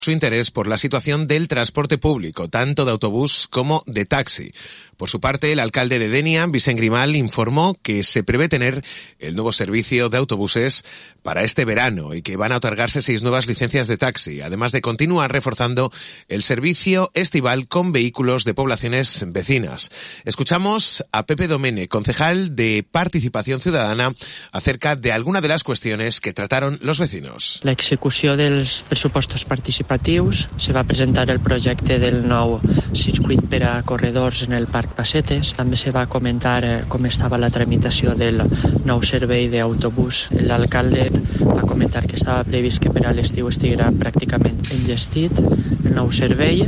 su interés por la situación del transporte público, tanto de autobús como de taxi. Por su parte, el alcalde de Denia, Vicent Grimal, informó que se prevé tener el nuevo servicio de autobuses para este verano y que van a otorgarse 6 nuevas licencias de taxi, además de continuar reforzando el servicio estival con vehículos de poblaciones vecinas. Escuchamos a Pepe Domene, concejal de Participación Ciudadana, acerca de alguna de las cuestiones que trataron los vecinos. La execució dels pressupostos participatius, se va presentar el projecte del nou circuit per a corredors en el Parc Passetes. També se va comentar com estava la tramitació del nou servei d'autobús. L'alcalde va comentar que estava previst que per a l'estiu estiguera pràcticament enllestit el nou servei.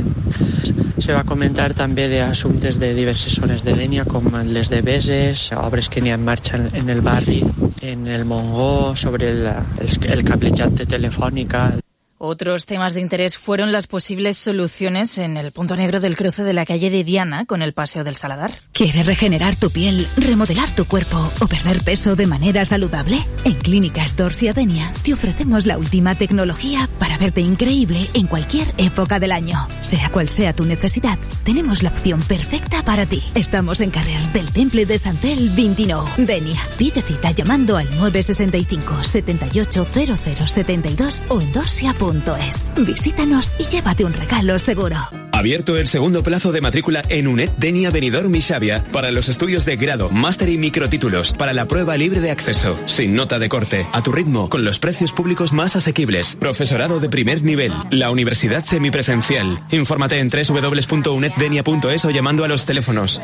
Se va comentar també d'assumptes de diverses zones de Dénia, com les de Beses, obres que n'hi ha en marxa en el barri, en el Montgó, sobre el cablejat de Telefònica. Otros temas de interés fueron las posibles soluciones en el punto negro del cruce de la calle de Diana con el Paseo del Saladar. ¿Quieres regenerar tu piel, remodelar tu cuerpo o perder peso de manera saludable? En Clínicas Dorsia Denia te ofrecemos la última tecnología para verte increíble en cualquier época del año. Sea cual sea tu necesidad, tenemos la opción perfecta para ti. Estamos en carrer del Temple de Sant Cel 29, Denia. Pide cita llamando al 965 78 00 72 o en dorsia.es. Visítanos y llévate un regalo seguro. Abierto el segundo plazo de matrícula en UNED Denia Benidorm y Xàbia para los estudios de grado, máster y microtítulos para la prueba libre de acceso, sin nota de corte, a tu ritmo, con los precios públicos más asequibles. Profesorado de primer nivel, la universidad semipresencial. Infórmate en www.uneddenia.es o llamando a los teléfonos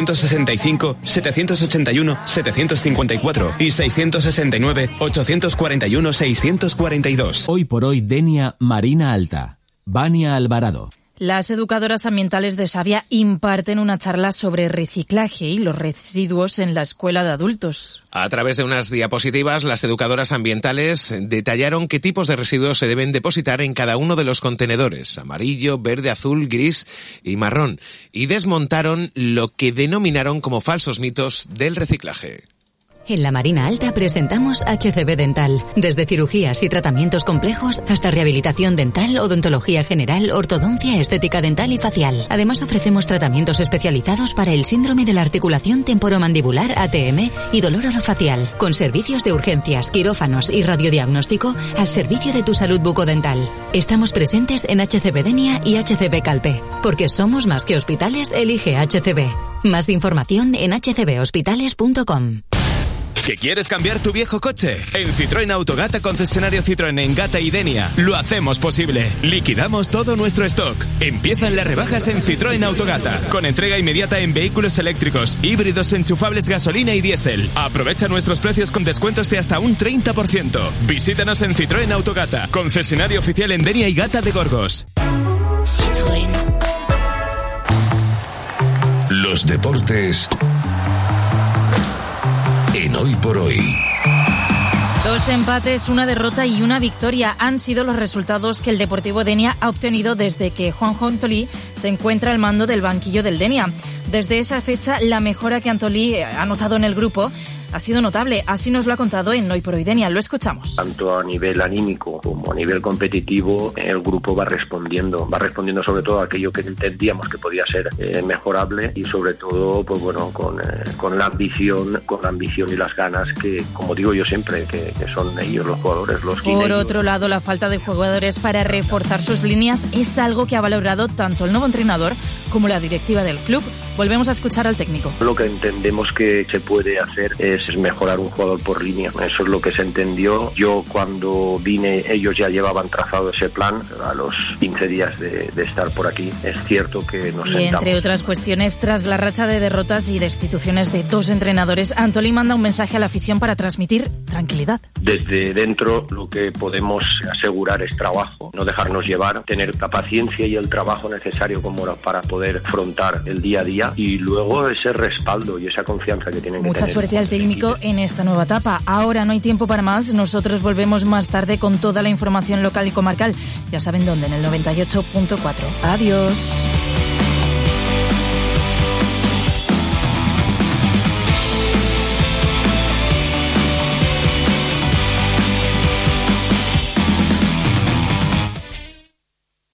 965 781 754 y 669 841 642. Hoy por hoy Denia Marina Alta. Vania Alvarado. Las educadoras ambientales de Xàbia imparten una charla sobre reciclaje y los residuos en la escuela de adultos. A través de unas diapositivas, las educadoras ambientales detallaron qué tipos de residuos se deben depositar en cada uno de los contenedores, amarillo, verde, azul, gris y marrón, y desmontaron lo que denominaron como falsos mitos del reciclaje. En la Marina Alta presentamos HCB Dental. Desde cirugías y tratamientos complejos hasta rehabilitación dental, odontología general, ortodoncia, estética dental y facial. Además ofrecemos tratamientos especializados para el síndrome de la articulación temporomandibular ATM y dolor orofacial, con servicios de urgencias, quirófanos y radiodiagnóstico al servicio de tu salud bucodental. Estamos presentes en HCB Denia y HCB Calpe. Porque somos más que hospitales, elige HCB. Más información en hcbhospitales.com. ¿Que quieres cambiar tu viejo coche? En Citroën Autogata, concesionario Citroën en Gata y Denia, lo hacemos posible. Liquidamos todo nuestro stock. Empiezan las rebajas en Citroën Autogata, con entrega inmediata en vehículos eléctricos, híbridos enchufables gasolina y diésel. Aprovecha nuestros precios con descuentos de hasta un 30%. Visítanos en Citroën Autogata, concesionario oficial en Denia y Gata de Gorgos. Citroën. Los deportes en Hoy por Hoy. 2 empates, 1 derrota y 1 victoria han sido los resultados que el Deportivo Denia ha obtenido desde que Juanjo Antolí se encuentra al mando del banquillo del Denia. Desde esa fecha, la mejora que Antolí ha notado en el grupo ha sido notable. Así nos lo ha contado en Hoy por Hoy Denia. Lo escuchamos. Tanto a nivel anímico como a nivel competitivo, el grupo va respondiendo sobre todo a aquello que entendíamos que podía ser mejorable y sobre todo, pues bueno, con la ambición y las ganas que, como digo yo siempre, que son ellos los jugadores, los guineños. Por otro lado, la falta de jugadores para reforzar sus líneas es algo que ha valorado tanto el nuevo entrenador como la directiva del club. Volvemos a escuchar al técnico. Lo que entendemos que se puede hacer es mejorar un jugador por línea. Eso es lo que se entendió. Yo cuando vine, ellos ya llevaban trazado ese plan a los 15 días de estar por aquí. Es cierto que nos sentamos. Y entre otras cuestiones, tras la racha de derrotas y destituciones de 2 entrenadores, Antolí manda un mensaje a la afición para transmitir tranquilidad. Desde dentro lo que podemos asegurar es trabajo, no dejarnos llevar, tener la paciencia y el trabajo necesario como para poder afrontar el día a día y luego ese respaldo y esa confianza que tienen que tener. Mucha suerte al técnico en esta nueva etapa. Ahora no hay tiempo para más. Nosotros volvemos más tarde con toda la información local y comarcal. Ya saben dónde, en el 98.4. Adiós.